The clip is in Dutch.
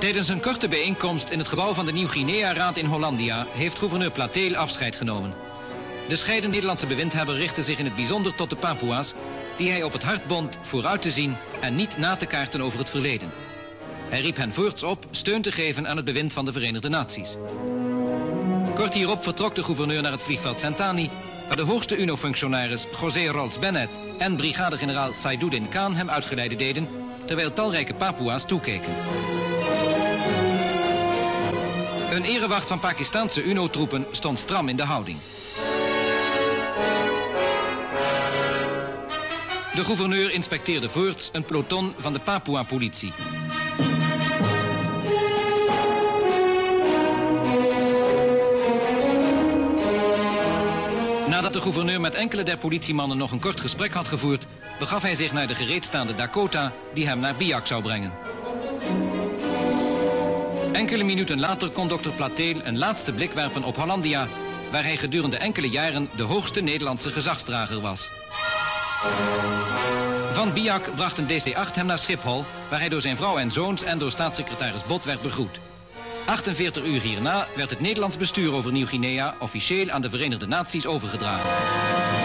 Tijdens een korte bijeenkomst in het gebouw van de Nieuw-Guinea-raad in Hollandia heeft gouverneur Plateel afscheid genomen. De scheidende Nederlandse bewindhebber richtte zich in het bijzonder tot de Papua's, die hij op het hart bond vooruit te zien en niet na te kaarten over het verleden. Hij riep hen voorts op steun te geven aan het bewind van de Verenigde Naties. Kort hierop vertrok de gouverneur naar het vliegveld Sentani, waar de hoogste UNO-functionaris José Rolls Bennett en brigadegeneraal Saiduddin Khan hem uitgeleide deden, terwijl talrijke Papua's toekeken. Een erewacht van Pakistaanse UNO-troepen stond stram in de houding. De gouverneur inspecteerde voorts een peloton van de Papua-politie. Nadat de gouverneur met enkele der politiemannen nog een kort gesprek had gevoerd, begaf hij zich naar de gereedstaande Dakota die hem naar Biak zou brengen. Enkele minuten later kon dokter Plateel een laatste blik werpen op Hollandia, waar hij gedurende enkele jaren de hoogste Nederlandse gezagsdrager was. Van Biak bracht een DC-8 hem naar Schiphol, waar hij door zijn vrouw en zoons en door staatssecretaris Bot werd begroet. 48 uur hierna werd het Nederlands bestuur over Nieuw-Guinea officieel aan de Verenigde Naties overgedragen.